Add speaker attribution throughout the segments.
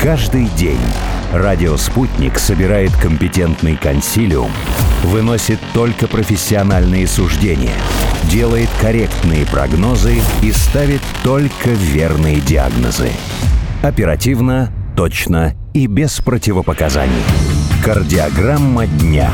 Speaker 1: Каждый день радио «Спутник» собирает компетентный консилиум, выносит только профессиональные суждения, делает корректные прогнозы и ставит только верные диагнозы. Оперативно, точно и без противопоказаний. Кардиограмма дня.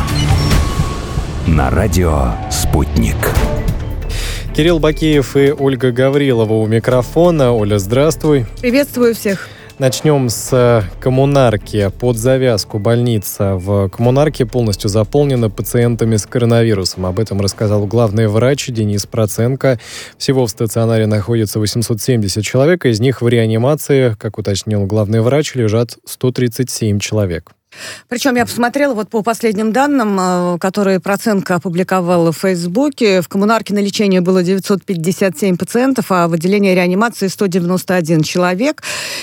Speaker 1: На радио «Спутник».
Speaker 2: Кирилл Бакеев и Ольга Гаврилова у микрофона. Оля, здравствуй.
Speaker 3: Приветствую всех.
Speaker 2: Начнем с коммунарки. Под завязку больница в коммунарке полностью заполнена пациентами с коронавирусом. Об этом рассказал главный врач Денис Проценко. Всего в стационаре находится 870 человек, из них в реанимации, как уточнил главный врач, лежат 137 человек.
Speaker 3: Причем я посмотрела вот по последним данным, которые Проценко опубликовала в Фейсбуке. В коммунарке на лечение было 957 пациентов, а в отделении реанимации 191 человек.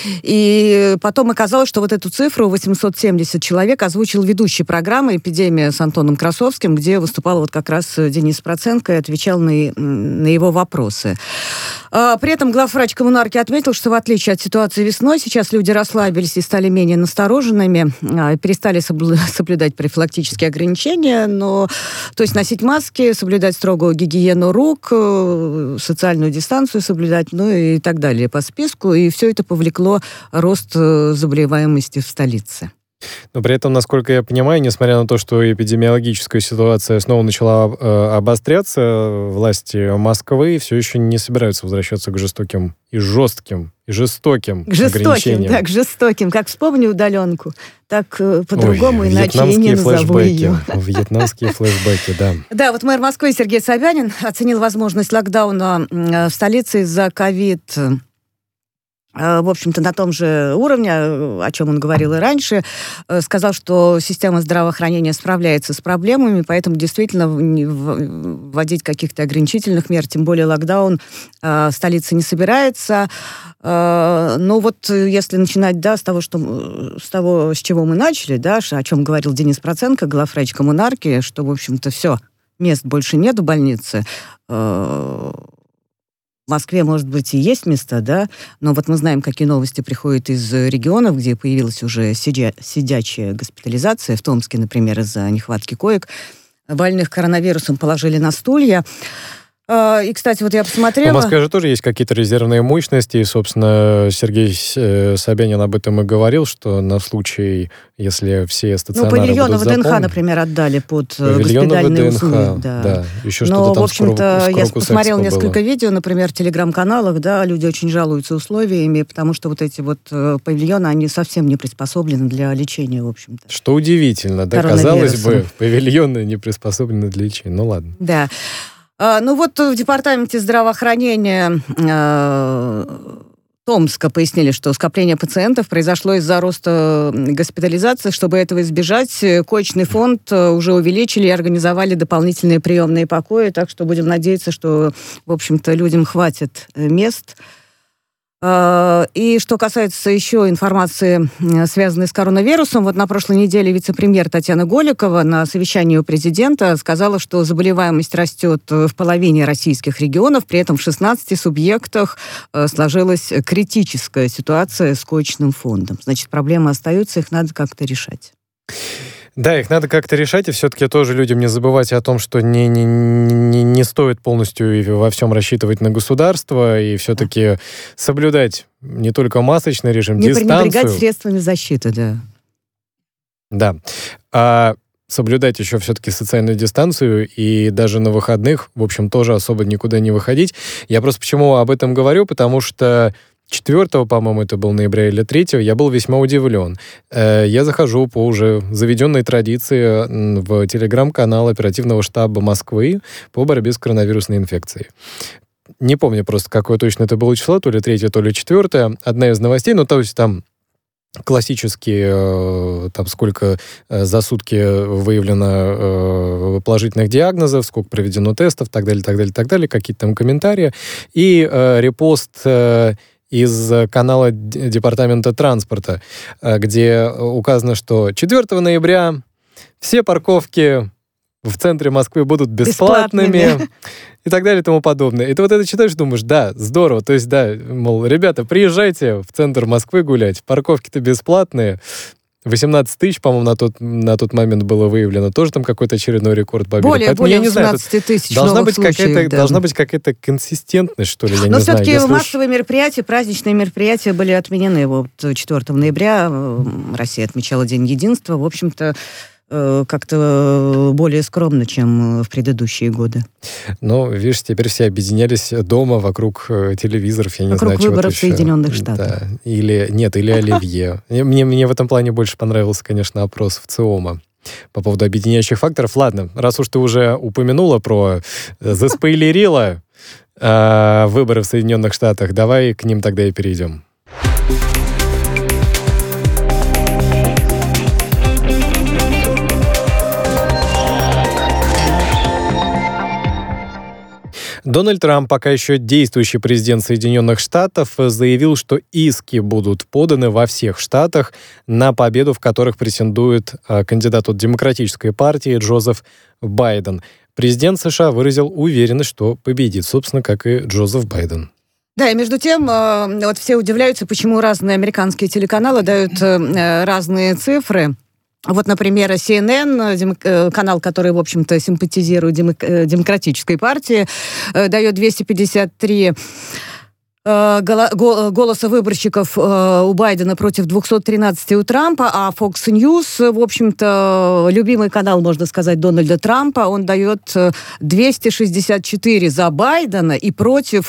Speaker 3: И потом оказалось, что вот эту цифру 870 человек озвучил ведущий программы «Эпидемия» с Антоном Красовским, где выступал вот как раз Денис Проценко и отвечал на его вопросы. При этом главврач коммунарки отметил, что в отличие от ситуации весной, сейчас люди расслабились и стали менее настороженными, перестали соблюдать профилактические ограничения, то есть носить маски, соблюдать строгую гигиену рук, социальную дистанцию соблюдать, и так далее по списку. И все это повлекло рост заболеваемости в столице.
Speaker 2: Но при этом, насколько я понимаю, несмотря на то, что эпидемиологическая ситуация снова начала обостряться, власти Москвы все еще не собираются возвращаться к жестоким ограничениям.
Speaker 3: К жестоким. Как вспомню удаленку, так по-другому, иначе я не назову ее.
Speaker 2: Вьетнамские флешбеки, да.
Speaker 3: Да, вот мэр Москвы Сергей Собянин оценил возможность локдауна в столице из-за ковид. В общем-то, на том же уровне, о чем он говорил и раньше, сказал, что система здравоохранения справляется с проблемами, поэтому действительно вводить каких-то ограничительных мер, тем более локдаун, столица не собирается. Но вот если начинать, с того, с чего мы начали, о чем говорил Денис Проценко, главврач коммунарки, что, в общем-то, все, мест больше нет в больнице. В Москве, может быть, и есть места, но вот мы знаем, какие новости приходят из регионов, где появилась уже сидячая госпитализация. В Томске, например, из-за нехватки коек. Больных коронавирусом положили на стулья. И, кстати, вот я посмотрела...
Speaker 2: В Москве же тоже есть какие-то резервные мощности, и, собственно, Сергей Собянин об этом и говорил, что на случай, если все стационары
Speaker 3: павильоны
Speaker 2: будут заполнены...
Speaker 3: ВДНХ, например, отдали под госпитальные услуги.
Speaker 2: Да. Еще что-то
Speaker 3: но,
Speaker 2: там
Speaker 3: в общем-то, я посмотрела
Speaker 2: было.
Speaker 3: Несколько видео, например, в телеграм-каналах, люди очень жалуются условиями, потому что вот эти вот павильоны, они совсем не приспособлены для лечения, в общем-то.
Speaker 2: Что удивительно, казалось бы, павильоны не приспособлены для лечения. Ну, ладно.
Speaker 3: Да. Вот в департаменте здравоохранения Томска пояснили, что скопление пациентов произошло из-за роста госпитализации. Чтобы этого избежать, коечный фонд уже увеличили и организовали дополнительные приемные покои, так что будем надеяться, что, в общем-то, людям хватит мест. И что касается еще информации, связанной с коронавирусом, вот на прошлой неделе вице-премьер Татьяна Голикова на совещании у президента сказала, что заболеваемость растет в половине российских регионов, при этом в 16 субъектах сложилась критическая ситуация с коечным фондом. Значит, проблемы остаются, их надо как-то решать.
Speaker 2: Да, их надо как-то решать, и все-таки тоже людям не забывать о том, что не стоит полностью и во всем рассчитывать на государство, и все-таки соблюдать не только масочный режим, дистанцию.
Speaker 3: Не пренебрегать средствами защиты, да.
Speaker 2: Да. А соблюдать еще все-таки социальную дистанцию, и даже на выходных, в общем, тоже особо никуда не выходить. Я просто почему об этом говорю, потому что 4, по-моему, это был ноября или 3, я был весьма удивлен. Я захожу по уже заведенной традиции в телеграм-канал оперативного штаба Москвы по борьбе с коронавирусной инфекцией. Не помню просто, какое точно это было число, то ли 3, то ли 4. Одна из новостей, то есть там классические, там сколько за сутки выявлено положительных диагнозов, сколько проведено тестов, так далее, какие-то там комментарии. И репост из канала Департамента транспорта, где указано, что 4 ноября все парковки в центре Москвы будут бесплатными. И так далее и тому подобное. И ты вот это читаешь, думаешь, да, здорово. То есть, да, мол, ребята, приезжайте в центр Москвы гулять. Парковки-то бесплатные. 18 тысяч, по-моему, на тот момент было выявлено. Тоже там какой-то очередной рекорд побили.
Speaker 3: Более 18 тысяч
Speaker 2: должна
Speaker 3: новых
Speaker 2: быть
Speaker 3: случаев.
Speaker 2: Должна быть какая-то консистентность, что ли, я не знаю.
Speaker 3: Но все-таки массовые мероприятия, праздничные мероприятия были отменены. Вот 4 ноября Россия отмечала День единства. В общем-то, как-то более скромно, чем в предыдущие годы.
Speaker 2: Ну, видишь, теперь все объединялись дома вокруг телевизоров, я не знаю, чего-то
Speaker 3: выборов
Speaker 2: еще.
Speaker 3: Соединенных Штатов.
Speaker 2: Да. Или оливье. Мне в этом плане больше понравился, конечно, опрос в ЦИОМа по поводу объединяющих факторов. Ладно, раз уж ты уже упомянула заспойлерила выборы в Соединенных Штатах, давай к ним тогда и перейдем. Дональд Трамп, пока еще действующий президент Соединенных Штатов, заявил, что иски будут поданы во всех штатах на победу, в которых претендует кандидат от Демократической партии Джозеф Байден. Президент США выразил уверенность, что победит, собственно, как и Джозеф Байден.
Speaker 3: Да, и между тем, вот все удивляются, почему разные американские телеканалы дают разные цифры. Вот, например, CNN, канал, который, в общем-то, симпатизирует Демократической партии, дает 253 голоса выборщиков у Байдена против 213 у Трампа, а Fox News, в общем-то, любимый канал, можно сказать, Дональда Трампа, он дает 264 за Байдена и против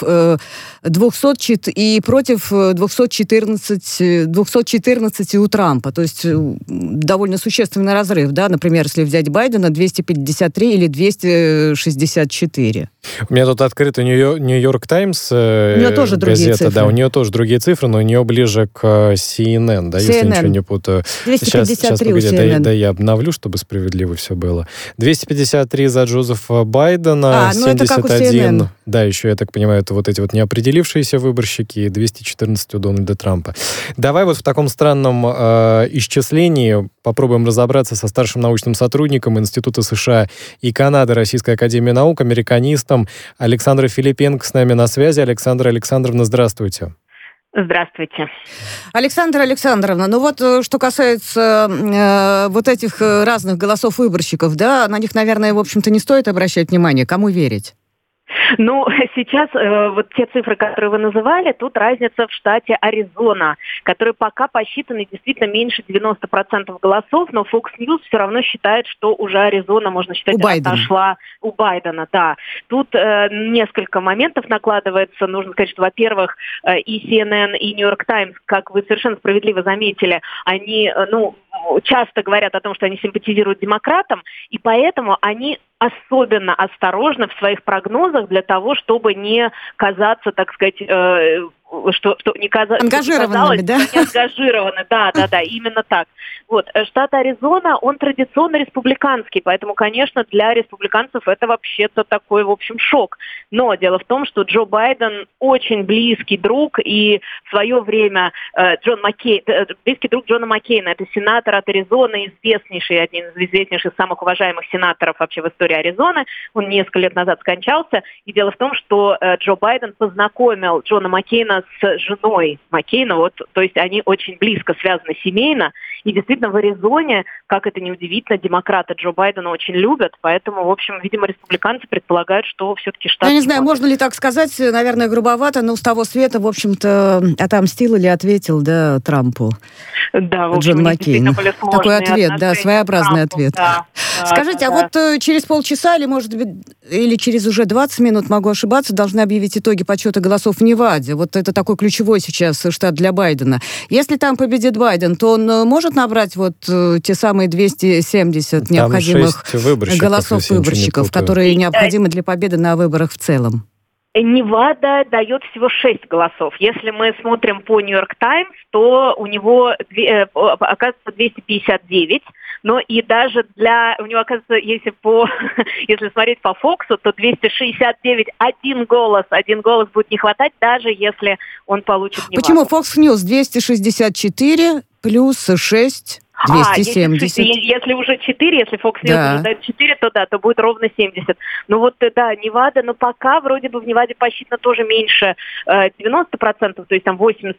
Speaker 3: 214 у Трампа. То есть довольно существенный разрыв, да, например, если взять Байдена, 253 или 264.
Speaker 2: У меня тут открыто Нью-Йорк Таймс. У
Speaker 3: нее тоже другие
Speaker 2: газета,
Speaker 3: цифры.
Speaker 2: Да, у нее тоже другие цифры, но у нее ближе к CNN, да, если ничего не путаю.
Speaker 3: 253
Speaker 2: сейчас,
Speaker 3: у CNN.
Speaker 2: Да, я обновлю, чтобы справедливо все было. 253 за Джозефа Байдена, 71...
Speaker 3: это как у CNN.
Speaker 2: Да, еще, я так понимаю, это вот эти вот неопределившиеся выборщики, и 214 у Дональда Трампа. Давай вот в таком странном исчислении попробуем разобраться со старшим научным сотрудником Института США и Канады Российской академии наук, американистом Александрой Филипенко с нами на связи. Александра Александровна, здравствуйте.
Speaker 4: Здравствуйте.
Speaker 3: Александра Александровна, ну вот что касается вот этих разных голосов выборщиков, да, на них, наверное, в общем-то, не стоит обращать внимание. Кому верить?
Speaker 4: Ну, сейчас вот те цифры, которые вы называли, тут разница в штате Аризона, который пока посчитаны действительно меньше 90% голосов, но Fox News все равно считает, что уже Аризона, можно считать, отошла у Байдена. Да. Тут несколько моментов накладывается. Нужно сказать, что, во-первых, и CNN, и New York Times, как вы совершенно справедливо заметили, они, часто говорят о том, что они симпатизируют демократам, и поэтому они особенно осторожны в своих прогнозах для того, чтобы не казаться, так сказать, что не казалось,
Speaker 3: ангажированными, да?
Speaker 4: Не ангажированы, да, именно так. Вот, штат Аризона, он традиционно республиканский, поэтому, конечно, для республиканцев это вообще-то такой, в общем, шок. Но дело в том, что Джо Байден очень близкий друг, и в свое время близкий друг Джона Маккейна, это сенатор от Аризоны, один из известнейших, самых уважаемых сенаторов вообще в истории Аризоны. Он несколько лет назад скончался, и дело в том, что Джо Байден познакомил Джона Маккейна с женой Маккейна, то есть они очень близко связаны семейно, и действительно в Аризоне, как это ни удивительно, демократы Джо Байдена очень любят, поэтому, в общем, видимо, республиканцы предполагают, что все-таки штат...
Speaker 3: Я не знаю, можно ли так сказать, наверное, грубовато, но с того света, в общем-то, отомстил или ответил, да, Трампу.
Speaker 4: Да, в общем,
Speaker 3: Джон Маккейн.
Speaker 4: Такой
Speaker 3: ответ, да, своеобразный
Speaker 4: Трампу,
Speaker 3: ответ.
Speaker 4: Да,
Speaker 3: скажите, а вот через полчаса или, может быть, или через уже 20 минут, могу ошибаться, должны объявить итоги подсчета голосов в Неваде. Вот это такой ключевой сейчас штат для Байдена. Если там победит Байден, то он может набрать вот те самые 270 необходимых голосов выборщиков, которые необходимы для победы на выборах в целом?
Speaker 4: Невада дает всего 6 голосов. Если мы смотрим по New York Times, то у него, оказывается, 259. Но и даже у него, оказывается, если смотреть по Фоксу, то 269, один голос будет не хватать, даже если он получит Неваду.
Speaker 3: Почему Fox News 264 плюс 6? 270.
Speaker 4: Если уже 4, если Fox News уже дает 4, то будет ровно 70. Ну вот, да, Невада, но пока вроде бы в Неваде посчитано тоже меньше 90%, то есть там 80%.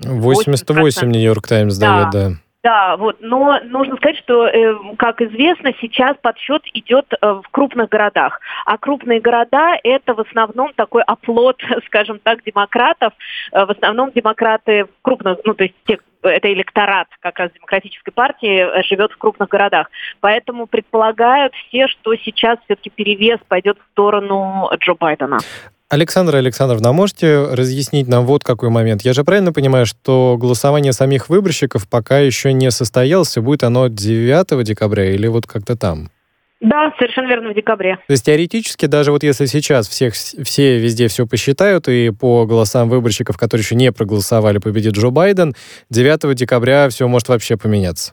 Speaker 2: 88 Нью-Йорк Таймс дает, да.
Speaker 4: Да, вот, но нужно сказать, что, как известно, сейчас подсчет идет в крупных городах. А крупные города – это в основном такой оплот, скажем так, демократов. В основном демократы в крупных, то есть это электорат как раз демократической партии живет в крупных городах. Поэтому предполагают все, что сейчас все-таки перевес пойдет в сторону Джо Байдена.
Speaker 2: Александра Александровна, можете разъяснить нам вот какой момент? Я же правильно понимаю, что голосование самих выборщиков пока еще не состоялось, будет оно 9 декабря или вот как-то там?
Speaker 4: Да, совершенно верно, в декабре.
Speaker 2: То есть теоретически, даже вот если сейчас все везде все посчитают, и по голосам выборщиков, которые еще не проголосовали, победит Джо Байден, 9 декабря все может вообще поменяться?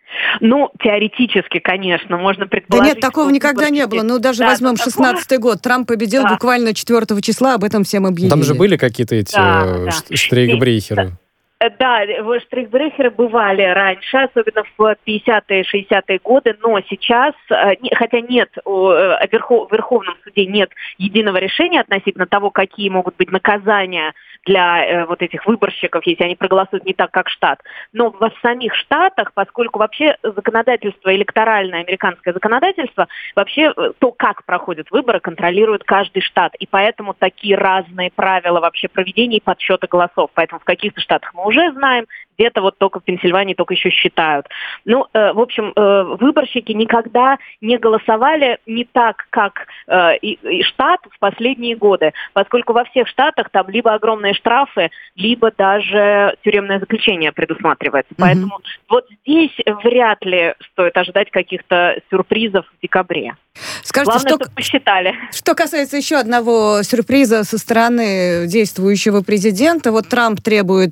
Speaker 4: Ну, теоретически, конечно, можно предположить...
Speaker 3: Да нет, такого никогда не было. Ну, даже возьмем 16-й год. Трамп победил буквально 4 числа, об этом всем объявили.
Speaker 2: Там же были какие-то эти штрейкбрейхеры.
Speaker 4: Да, штрейкбрейхеры бывали раньше, особенно в 50-е, 60-е годы, но сейчас, хотя нет, в Верховном суде нет единого решения относительно того, какие могут быть наказания для вот этих выборщиков, если они проголосуют не так, как штат. Но в самих штатах, поскольку вообще законодательство, электоральное американское законодательство, вообще то, как проходят выборы, контролирует каждый штат. И поэтому такие разные правила вообще проведения и подсчета голосов. Поэтому в каких-то штатах мы уже знаем, где-то вот только в Пенсильвании только еще считают. Ну, в общем, выборщики никогда не голосовали не так, как и штат в последние годы, поскольку во всех штатах там либо огромные штрафы, либо даже тюремное заключение предусматривается. Поэтому вот здесь вряд ли стоит ожидать каких-то сюрпризов в декабре.
Speaker 3: Скажите,
Speaker 4: главное, чтобы посчитали.
Speaker 3: Что касается еще одного сюрприза со стороны действующего президента, вот Трамп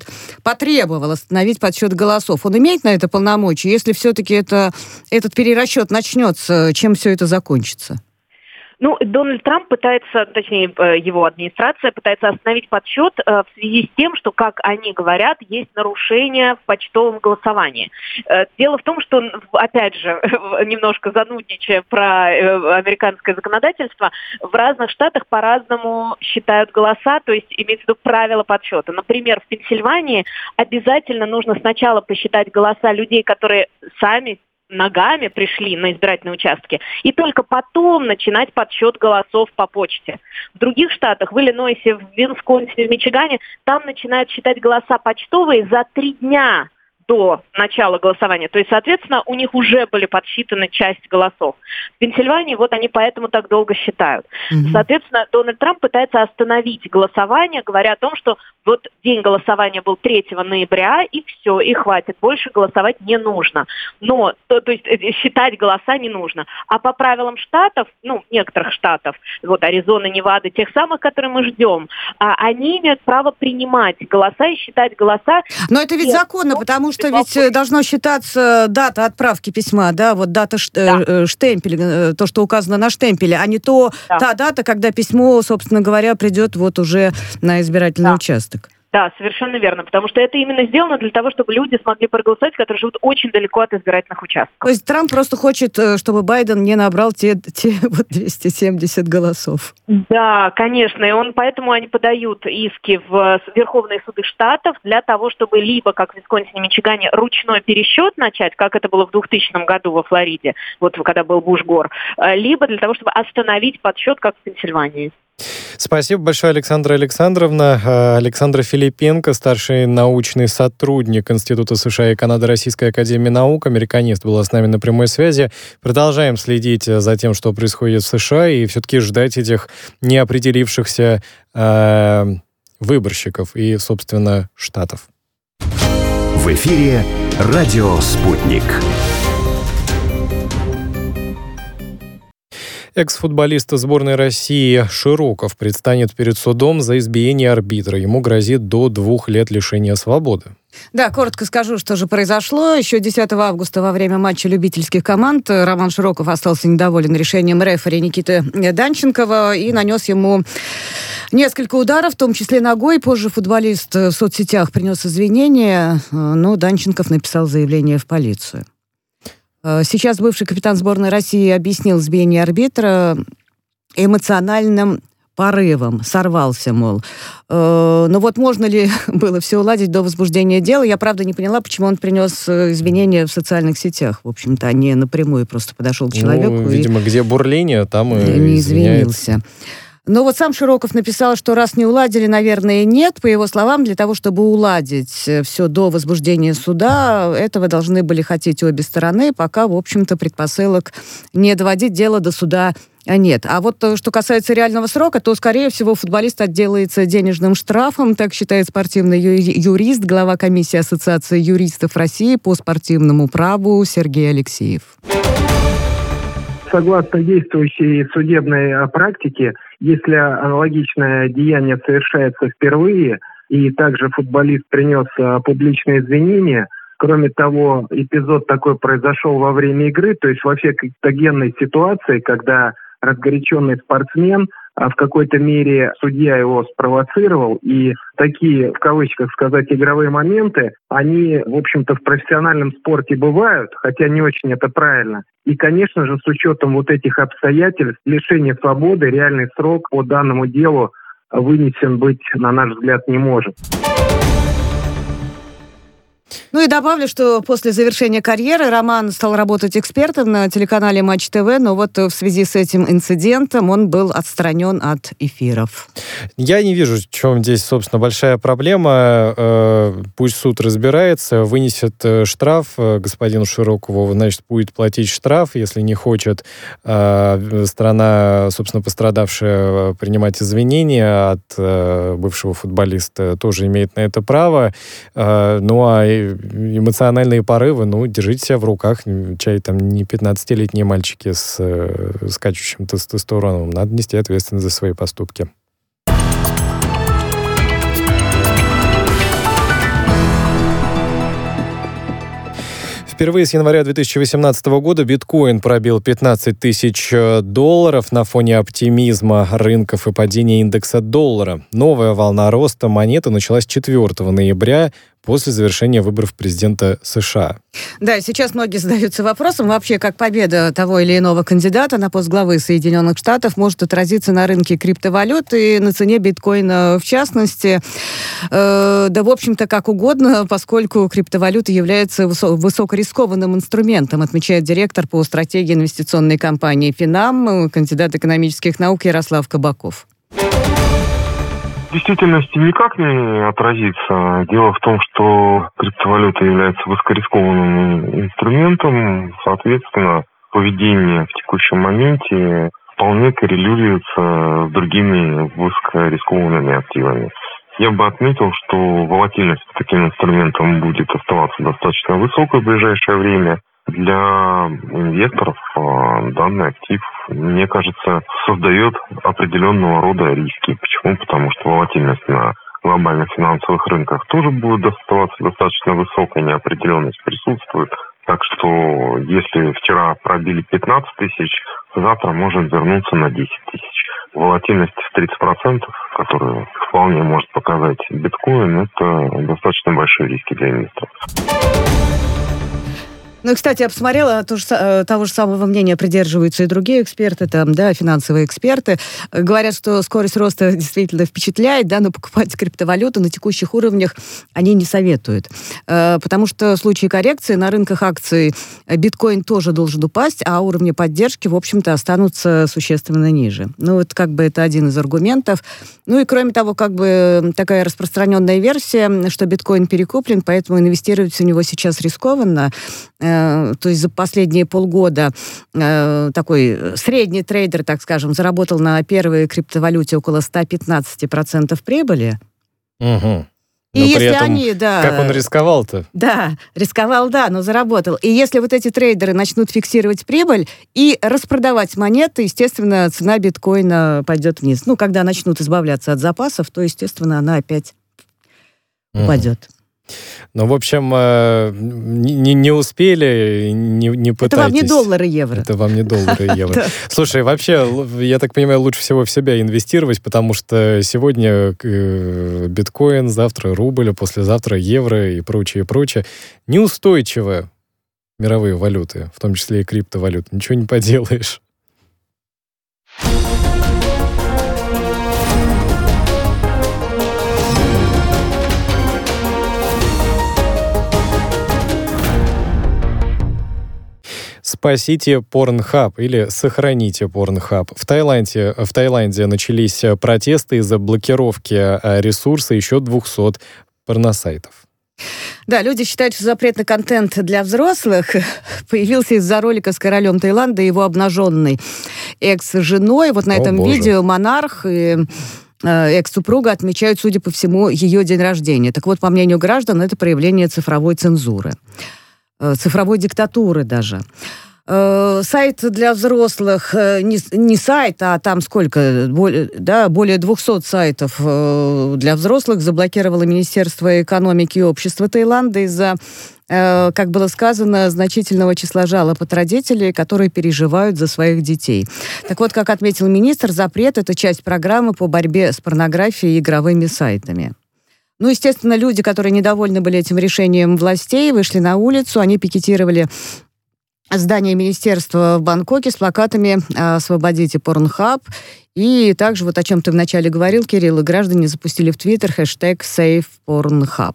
Speaker 3: потребовал остановить подсчет голосов. Он имеет на это полномочия? Если все-таки этот перерасчет начнется, чем все это закончится?
Speaker 4: Ну, Дональд Трамп пытается, точнее, его администрация пытается остановить подсчет в связи с тем, что, как они говорят, есть нарушения в почтовом голосовании. Дело в том, что, опять же, немножко занудничая про американское законодательство, в разных штатах по-разному считают голоса, то есть имеется в виду правила подсчета. Например, в Пенсильвании обязательно нужно сначала посчитать голоса людей, которые сами ногами пришли на избирательные участки, и только потом начинать подсчет голосов по почте. В других штатах, в Иллинойсе, в Висконсине, в Мичигане, там начинают считать голоса почтовые за 3 дня до начала голосования. То есть, соответственно, у них уже были подсчитаны часть голосов. В Пенсильвании вот они поэтому так долго считают. Соответственно, Дональд Трамп пытается остановить голосование, говоря о том, что вот день голосования был 3 ноября, и все, и хватит, больше голосовать не нужно. Но, то есть считать голоса не нужно. А по правилам штатов, некоторых штатов, вот Аризона, Невада, тех самых, которые мы ждем, они имеют право принимать голоса и считать голоса.
Speaker 3: Но это ведь законно, потому что ведь должно считаться дата отправки письма, да, вот дата штемпеля, то, что указано на штемпеле, а не та дата, когда письмо, собственно говоря, придет вот уже на избирательный участок.
Speaker 4: Да, совершенно верно, потому что это именно сделано для того, чтобы люди смогли проголосовать, которые живут очень далеко от избирательных участков.
Speaker 3: То есть Трамп просто хочет, чтобы Байден не набрал те вот 270 голосов.
Speaker 4: Да, конечно, и поэтому они подают иски в Верховные суды штатов для того, чтобы либо, как в Висконсине, Мичигане, ручной пересчет начать, как это было в 2000 году во Флориде, вот когда был Буш-Гор, либо для того, чтобы остановить подсчет, как в Пенсильвании.
Speaker 2: Спасибо большое, Александра Александровна. Александра Филипенко, старший научный сотрудник Института США и Канады Российской академии наук, американист, была с нами на прямой связи. Продолжаем следить за тем, что происходит в США, и все-таки ждать этих неопределившихся выборщиков и, собственно, штатов.
Speaker 1: В эфире «Радио Спутник».
Speaker 2: Экс-футболист сборной России Широков предстанет перед судом за избиение арбитра. Ему грозит до 2 лет лишения свободы.
Speaker 3: Да, коротко скажу, что же произошло. Еще 10 августа во время матча любительских команд Роман Широков остался недоволен решением рефери Никиты Данченкова и нанес ему несколько ударов, в том числе ногой. Позже футболист в соцсетях принес извинения, но Данченков написал заявление в полицию. Сейчас бывший капитан сборной России объяснил избиение арбитра эмоциональным порывом, сорвался, мол. Но вот можно ли было все уладить до возбуждения дела? Я, правда, не поняла, почему он принес извинения в социальных сетях. В общем-то, а не напрямую просто подошел к человеку.
Speaker 2: Видимо, где бурление, там и
Speaker 3: не извинился. Но вот сам Широков написал, что раз не уладили, наверное, нет. По его словам, для того, чтобы уладить все до возбуждения суда, этого должны были хотеть обе стороны, пока, в общем-то, предпосылок не доводить дело до суда нет. А вот что касается реального срока, то, скорее всего, футболист отделается денежным штрафом, так считает спортивный юрист, глава комиссии Ассоциации юристов России по спортивному праву Сергей Алексеев.
Speaker 5: Согласно действующей судебной практике, если аналогичное деяние совершается впервые, и также футболист принес публичные извинения, кроме того, эпизод такой произошел во время игры, то есть вообще криптогенной ситуации, когда разгоряченный спортсмен, в какой-то мере судья его спровоцировал, и такие, в кавычках сказать, игровые моменты, они, в общем-то, в профессиональном спорте бывают, хотя не очень это правильно. И, конечно же, с учетом вот этих обстоятельств, лишение свободы, реальный срок по данному делу вынесен быть, на наш взгляд, не может.
Speaker 3: Ну и добавлю, что после завершения карьеры Роман стал работать экспертом на телеканале Матч ТВ, но вот в связи с этим инцидентом он был отстранен от эфиров.
Speaker 2: Я не вижу, в чем здесь, собственно, большая проблема. Пусть суд разбирается, вынесет штраф господину Широкову, значит, будет платить штраф. Если не хочет сторона, собственно, пострадавшая, принимать извинения от бывшего футболиста, тоже имеет на это право. Ну, а эмоциональные порывы, держите себя в руках. Чай там не 15-летние мальчики с скачущим тестостероном. Надо нести ответственность за свои поступки. Впервые с января 2018 года биткоин пробил $15 тысяч на фоне оптимизма рынков и падения индекса доллара. Новая волна роста монеты началась 4 ноября после завершения выборов президента США.
Speaker 3: Да, сейчас многие задаются вопросом, вообще, как победа того или иного кандидата на пост главы Соединенных Штатов может отразиться на рынке криптовалют и на цене биткоина в частности. Да, в общем-то, как угодно, поскольку криптовалюта является высокорискованным инструментом, отмечает директор по стратегии инвестиционной компании «Финам», кандидат экономических наук Ярослав Кабаков.
Speaker 6: В действительности никак не отразится. Дело в том, что криптовалюта является высокорискованным инструментом, соответственно, поведение в текущем моменте вполне коррелируется с другими высокорискованными активами. Я бы отметил, что волатильность по таким инструментам будет оставаться достаточно высокой в ближайшее время. Для инвесторов данный актив, мне кажется, создает определенного рода риски. Почему? Потому что волатильность на глобальных финансовых рынках тоже будет оставаться достаточно высокой, неопределенность присутствует. Так что если вчера пробили 15 тысяч, завтра может вернуться на 10 тысяч. Волатильность в 30%, которую вполне может показать биткоин, это достаточно большие риски для инвесторов.
Speaker 3: Ну и, кстати, я посмотрела, того же самого мнения придерживаются и другие эксперты, финансовые эксперты. Говорят, что скорость роста действительно впечатляет, но покупать криптовалюту на текущих уровнях они не советуют. Потому что в случае коррекции на рынках акций биткоин тоже должен упасть, а уровни поддержки, в общем-то, останутся существенно ниже. Это один из аргументов. Ну и, кроме того, такая распространенная версия, что биткоин перекуплен, поэтому инвестировать в него сейчас рискованно. То есть за последние полгода такой средний трейдер, так скажем, заработал на первой криптовалюте около 115% прибыли.
Speaker 2: Угу.
Speaker 3: И
Speaker 2: но
Speaker 3: если
Speaker 2: при этом,
Speaker 3: они,
Speaker 2: как он рисковал-то?
Speaker 3: Да, рисковал, но заработал. И если вот эти трейдеры начнут фиксировать прибыль и распродавать монеты, естественно, цена биткоина пойдет вниз. Когда начнут избавляться от запасов, то, естественно, она опять упадет.
Speaker 2: В общем, не успели, не пытайтесь.
Speaker 3: Это вам не доллары и евро.
Speaker 2: Это вам не доллары и евро. Слушай, вообще, я так понимаю, лучше всего в себя инвестировать, потому что сегодня биткоин, завтра рубль, послезавтра евро и прочее. Неустойчивое. мировые валюты, в том числе и криптовалюты. Ничего не поделаешь. Спасите Pornhub или сохраните Pornhub. В Таиланде начались протесты из-за блокировки ресурса еще 200 порносайтов.
Speaker 3: Да, люди считают, что запретный контент для взрослых появился из-за ролика с королем Таиланда и его обнаженной экс-женой. Вот на этом видео монарх и экс-супруга отмечают, судя по всему, ее день рождения. Так вот, по мнению граждан, это проявление цифровой цензуры. Цифровой диктатуры даже. Сайт для взрослых, не сайт, а там сколько, более 200 сайтов для взрослых заблокировало Министерство экономики и общества Таиланда из-за, как было сказано, значительного числа жалоб от родителей, которые переживают за своих детей. Так вот, как отметил министр, запрет – это часть программы по борьбе с порнографией и игровыми сайтами. Ну, естественно, люди, которые недовольны были этим решением властей, вышли на улицу, они пикетировали здание министерства в Бангкоке с плакатами «Освободите Pornhub». И также, вот о чем ты вначале говорил, Кирилл, и граждане запустили в Твиттер хэштег #SavePornhub.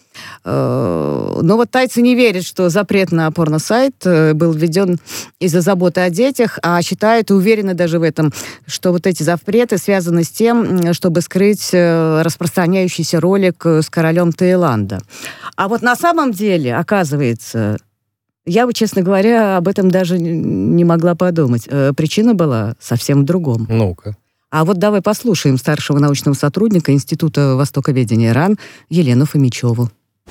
Speaker 3: Но вот тайцы не верят, что запрет на порносайт был введен из-за заботы о детях, а считают и уверены даже в этом, что вот эти запреты связаны с тем, чтобы скрыть распространяющийся ролик с королем Таиланда. А вот на самом деле, оказывается, я бы, честно говоря, об этом даже не могла подумать. Причина была совсем в другом.
Speaker 2: Ну-ка.
Speaker 3: А вот давай послушаем старшего научного сотрудника Института востоковедения РАН Елену Фомичеву.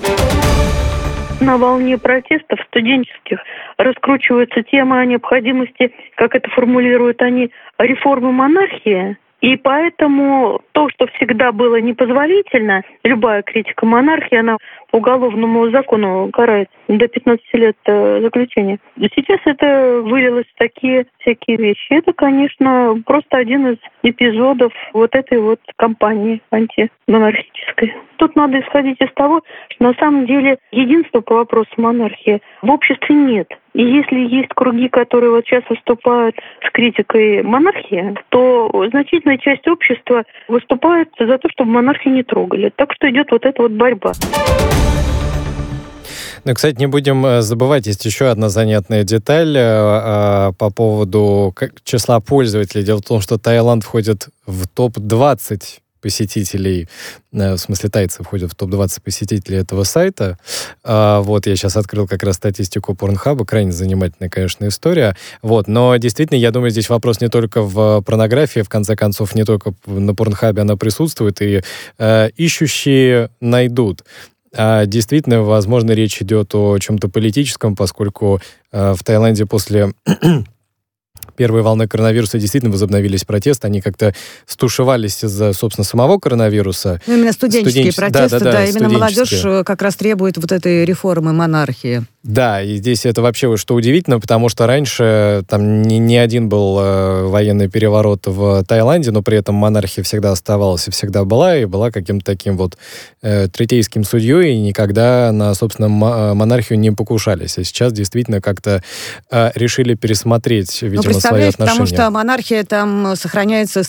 Speaker 7: На волне протестов студенческих раскручивается тема о необходимости, как это формулируют они, реформы монархии. И поэтому то, что всегда было непозволительно, любая критика монархии, она по уголовному закону карает до 15 лет заключения. Сейчас это вылилось в такие всякие вещи. Это, конечно, просто один из эпизодов вот этой вот кампании антимонархической. Тут надо исходить из того, что на самом деле единства по вопросу монархии в обществе нет. И если есть круги, которые вот сейчас выступают с критикой монархии, то значительная часть общества выступает за то, чтобы монархию не трогали. Так что идет вот эта вот борьба.
Speaker 2: Ну, кстати, не будем забывать, есть еще одна занятная деталь по поводу числа пользователей. Дело в том, что Таиланд входит в топ-20 посетителей, в смысле тайцы входят в топ-20 посетителей этого сайта. Вот, я сейчас открыл как раз статистику Pornhub, крайне занимательная, конечно, история. Вот, но действительно, я думаю, здесь вопрос не только в порнографии, в конце концов, не только на Pornhub она присутствует, и ищущие найдут. А действительно, возможно, речь идет о чем-то политическом, поскольку в Таиланде после первой волны коронавируса действительно возобновились протесты. Они как-то стушевались из-за, собственно, самого коронавируса.
Speaker 3: Ну, именно студенческие протесты, да, именно молодежь как раз требует вот этой реформы монархии.
Speaker 2: Да, и здесь это вообще что удивительно, потому что раньше там не один был военный переворот в Таиланде, но при этом монархия всегда оставалась и всегда была, и была каким-то таким вот третейским судьей, и никогда на, собственно, монархию не покушались. А сейчас действительно как-то решили пересмотреть, видимо, свои отношения.
Speaker 3: Потому что монархия там сохраняется с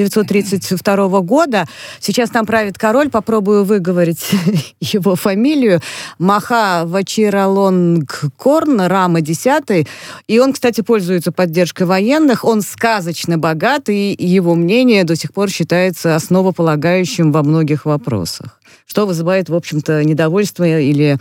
Speaker 3: 1932 года. Сейчас там правит король, попробую выговорить его фамилию, Маха Вачиралонгкорн Рама X. И он, кстати, пользуется поддержкой военных. Он сказочно богат, и его мнение до сих пор считается основополагающим во многих вопросах. Что вызывает, в общем-то, недовольство или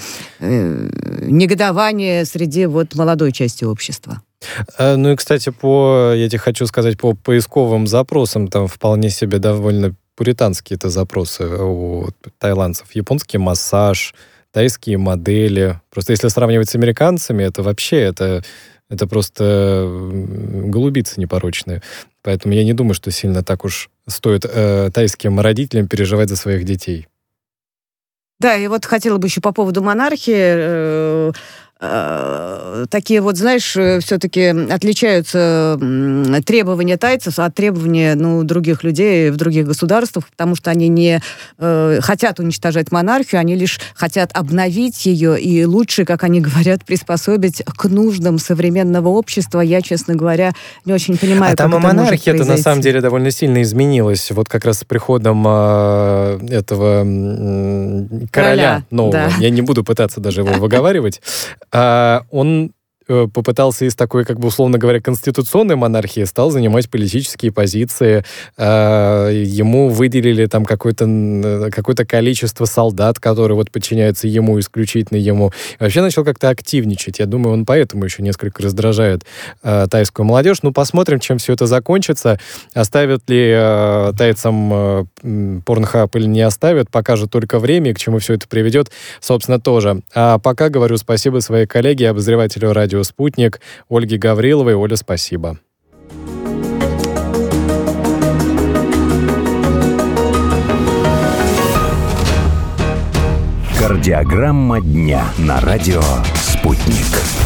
Speaker 3: негодование среди вот молодой части общества.
Speaker 2: Ну и, кстати, я тебе хочу сказать, по поисковым запросам, там вполне себе довольно пуританские это запросы у таиландцев. Японский массаж, тайские модели. Просто если сравнивать с американцами, это вообще, это просто голубицы непорочные. Поэтому я не думаю, что сильно так уж стоит тайским родителям переживать за своих детей.
Speaker 3: Да, и вот хотела бы еще по поводу монархии такие вот, знаешь, все-таки отличаются требования тайцев от требований других людей в других государствах, потому что они не хотят уничтожать монархию, они лишь хотят обновить ее и лучше, как они говорят, приспособить к нуждам современного общества. Я, честно говоря, не очень понимаю,
Speaker 2: как это может произойти. А там и монархия-то на самом деле довольно сильно изменилась. Вот как раз с приходом этого короля нового. Да. Я не буду пытаться даже его выговаривать. Он попытался из такой, условно говоря, конституционной монархии, стал занимать политические позиции. Ему выделили там какое-то количество солдат, которые подчиняются ему, исключительно ему. И вообще начал как-то активничать. Я думаю, он поэтому еще несколько раздражает тайскую молодежь. Посмотрим, чем все это закончится. Оставят ли тайцам Порнхаб или не оставят, покажет только время, и к чему все это приведет, собственно, тоже. А пока говорю спасибо своей коллеге, обозревателю радио «Спутник» Ольге Гавриловой. Оля, спасибо.
Speaker 1: Кардиограмма дня на радио «Спутник».